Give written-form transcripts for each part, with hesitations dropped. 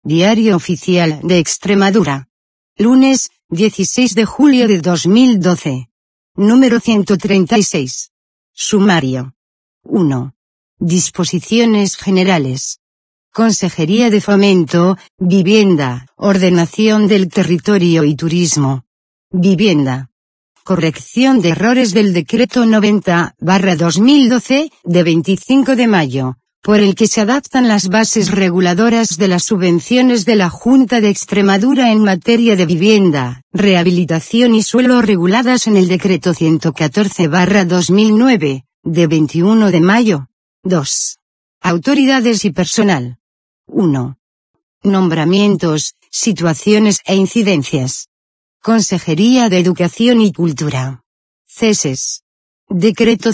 Diario Oficial de Extremadura. Lunes, 16 de julio de 2012. Número 136. Sumario. 1. Disposiciones generales. Consejería de Fomento, Vivienda, Ordenación del Territorio y Turismo. Vivienda. Corrección de errores del Decreto 90/2012, de 25 de mayo, por el que se adaptan las bases reguladoras de las subvenciones de la Junta de Extremadura en materia de vivienda, rehabilitación y suelo reguladas en el Decreto 114/2009, de 21 de mayo. 2. Autoridades y personal. 1. Nombramientos, situaciones e incidencias. Consejería de Educación y Cultura. Ceses. Decreto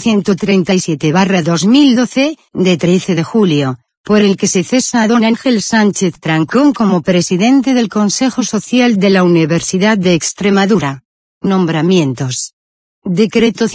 137/2012, de 13 de julio, por el que se cesa a don Ángel Sánchez Trancón como presidente del Consejo Social de la Universidad de Extremadura. Nombramientos. Decreto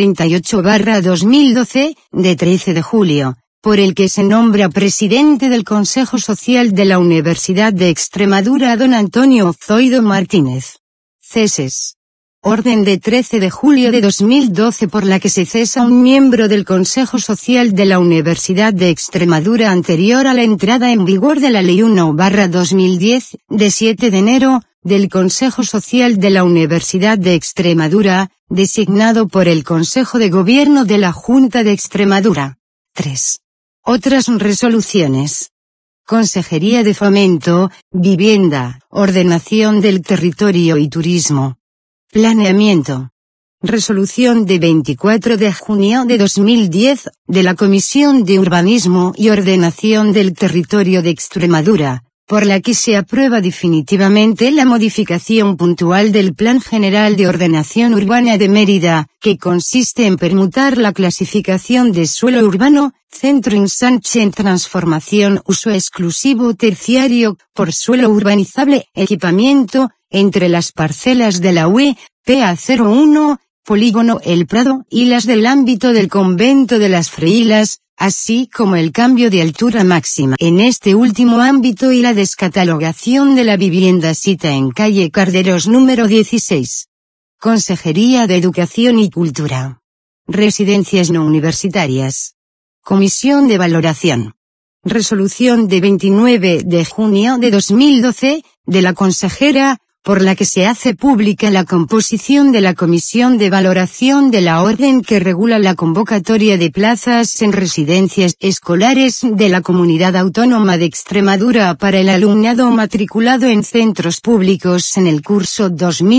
138/2012, de 13 de julio, por el que se nombra presidente del Consejo Social de la Universidad de Extremadura a don Antonio Zoido Martínez. Ceses. Orden de 13 de julio de 2012 por la que se cesa un miembro del Consejo Social de la Universidad de Extremadura anterior a la entrada en vigor de la Ley 1/2010, de 7 de enero, del Consejo Social de la Universidad de Extremadura, designado por el Consejo de Gobierno de la Junta de Extremadura. 3. Otras resoluciones. Consejería de Fomento, Vivienda, Ordenación del Territorio y Turismo. Planeamiento. Resolución de 24 de junio de 2010, de la Comisión de Urbanismo y Ordenación del Territorio de Extremadura, por la que se aprueba definitivamente la modificación puntual del Plan General de Ordenación Urbana de Mérida, que consiste en permutar la clasificación de suelo urbano, centro ensanche en transformación uso exclusivo terciario, por suelo urbanizable, equipamiento, entre las parcelas de la UE, PA01, Polígono El Prado y las del ámbito del Convento de las Freilas, así como el cambio de altura máxima en este último ámbito y la descatalogación de la vivienda sita en calle Carderos número 16. Consejería de Educación y Cultura. Residencias no universitarias. Comisión de Valoración. Resolución de 29 de junio de 2012, de la consejera, por la que se hace pública la composición de la Comisión de Valoración de la Orden que regula la convocatoria de plazas en residencias escolares de la Comunidad Autónoma de Extremadura para el alumnado matriculado en centros públicos en el curso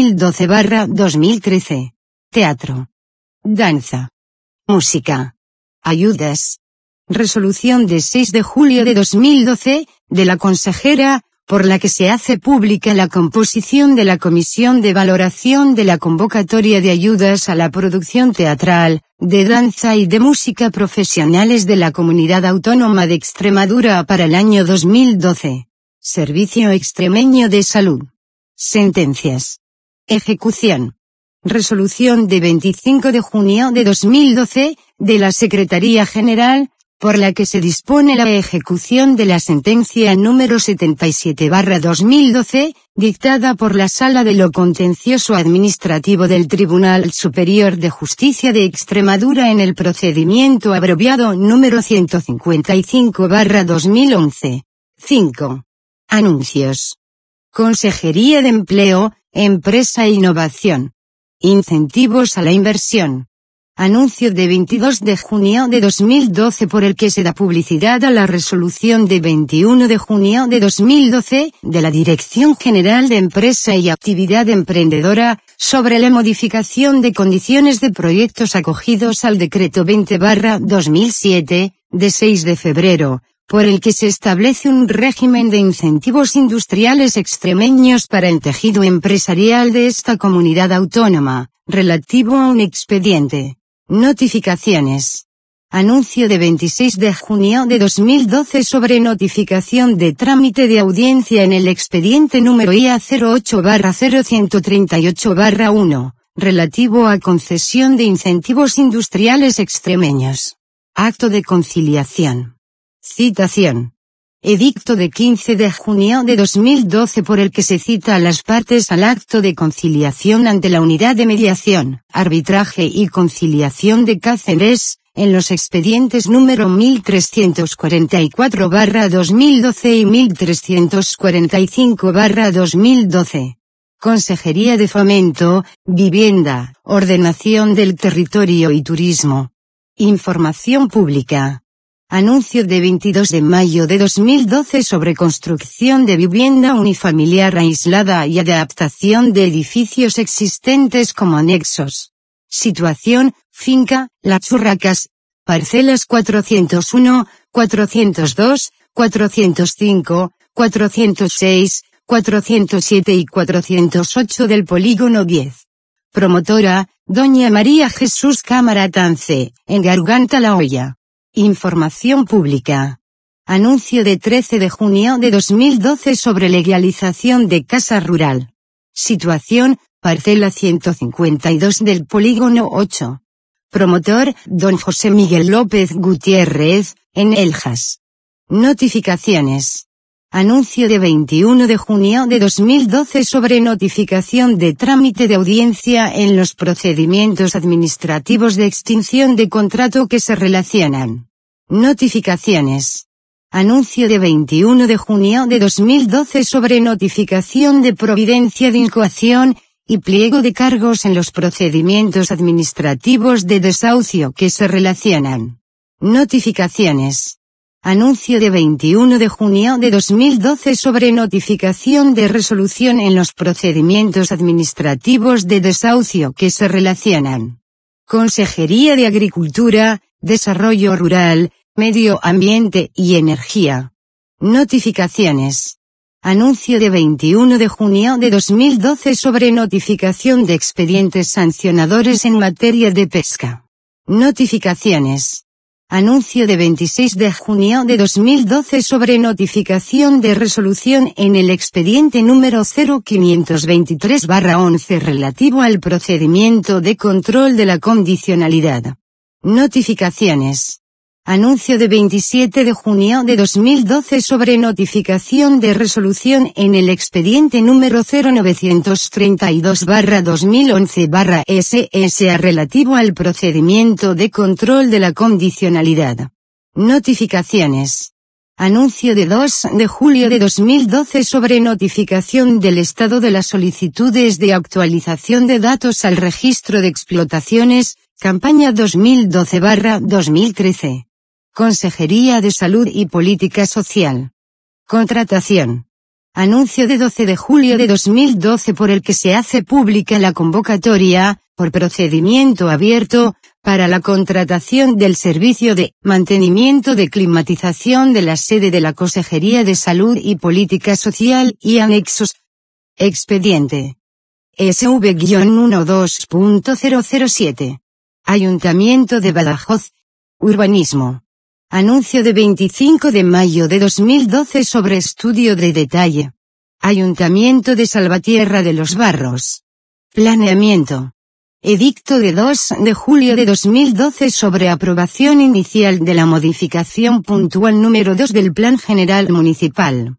2012/2013. Teatro. Danza. Música. Ayudas. Resolución de 6 de julio de 2012, de la consejera, por la que se hace pública la composición de la Comisión de Valoración de la convocatoria de ayudas a la producción teatral, de danza y de música profesionales de la Comunidad Autónoma de Extremadura para el año 2012. Servicio Extremeño de Salud. Sentencias. Ejecución. Resolución de 25 de junio de 2012, de la Secretaría General, por la que se dispone la ejecución de la sentencia número 77/2012, dictada por la Sala de lo Contencioso Administrativo del Tribunal Superior de Justicia de Extremadura en el procedimiento abreviado número 155/2011. 5. Anuncios. Consejería de Empleo, Empresa e Innovación. Incentivos a la inversión. Anuncio de 22 de junio de 2012 por el que se da publicidad a la resolución de 21 de junio de 2012, de la Dirección General de Empresa y Actividad Emprendedora, sobre la modificación de condiciones de proyectos acogidos al Decreto 20/2007, de 6 de febrero, por el que se establece un régimen de incentivos industriales extremeños para el tejido empresarial de esta comunidad autónoma, relativo a un expediente. Notificaciones. Anuncio de 26 de junio de 2012 sobre notificación de trámite de audiencia en el expediente número IA 08/0138/1, relativo a concesión de incentivos industriales extremeños. Acto de conciliación. Citación. Edicto de 15 de junio de 2012 por el que se cita a las partes al acto de conciliación ante la Unidad de Mediación, Arbitraje y Conciliación de Cáceres, en los expedientes número 1344/2012 y 1345/2012. Consejería de Fomento, Vivienda, Ordenación del Territorio y Turismo. Información pública. Anuncio de 22 de mayo de 2012 sobre construcción de vivienda unifamiliar aislada y adaptación de edificios existentes como anexos. Situación: finca Las Urracas, parcelas 401, 402, 405, 406, 407 y 408 del polígono 10. Promotora: Doña María Jesús Cámara Tance, en Garganta La Hoya. Información pública. Anuncio de 13 de junio de 2012 sobre legalización de casa rural. Situación: parcela 152 del polígono 8. Promotor: don José Miguel López Gutiérrez, en Eljas. Notificaciones. Anuncio de 21 de junio de 2012 sobre notificación de trámite de audiencia en los procedimientos administrativos de extinción de contrato que se relacionan. Notificaciones. Anuncio de 21 de junio de 2012 sobre notificación de providencia de incoación y pliego de cargos en los procedimientos administrativos de desahucio que se relacionan. Notificaciones. Anuncio de 21 de junio de 2012 sobre notificación de resolución en los procedimientos administrativos de desahucio que se relacionan. Consejería de Agricultura, Desarrollo Rural, Medio Ambiente y Energía. Notificaciones. Anuncio de 21 de junio de 2012 sobre notificación de expedientes sancionadores en materia de pesca. Notificaciones. Anuncio de 26 de junio de 2012 sobre notificación de resolución en el expediente número 0523/11 relativo al procedimiento de control de la condicionalidad. Notificaciones. Anuncio de 27 de junio de 2012 sobre notificación de resolución en el expediente número 0932/2011/SSA relativo al procedimiento de control de la condicionalidad. Notificaciones. Anuncio de 2 de julio de 2012 sobre notificación del estado de las solicitudes de actualización de datos al registro de explotaciones, campaña 2012/2013. Consejería de Salud y Política Social. Contratación. Anuncio de 12 de julio de 2012 por el que se hace pública la convocatoria, por procedimiento abierto, para la contratación del servicio de mantenimiento de climatización de la sede de la Consejería de Salud y Política Social y anexos. Expediente. SV-12.007. Ayuntamiento de Badajoz. Urbanismo. Anuncio de 25 de mayo de 2012 sobre estudio de detalle. Ayuntamiento de Salvatierra de los Barros. Planeamiento. Edicto de 2 de julio de 2012 sobre aprobación inicial de la modificación puntual número 2 del Plan General Municipal.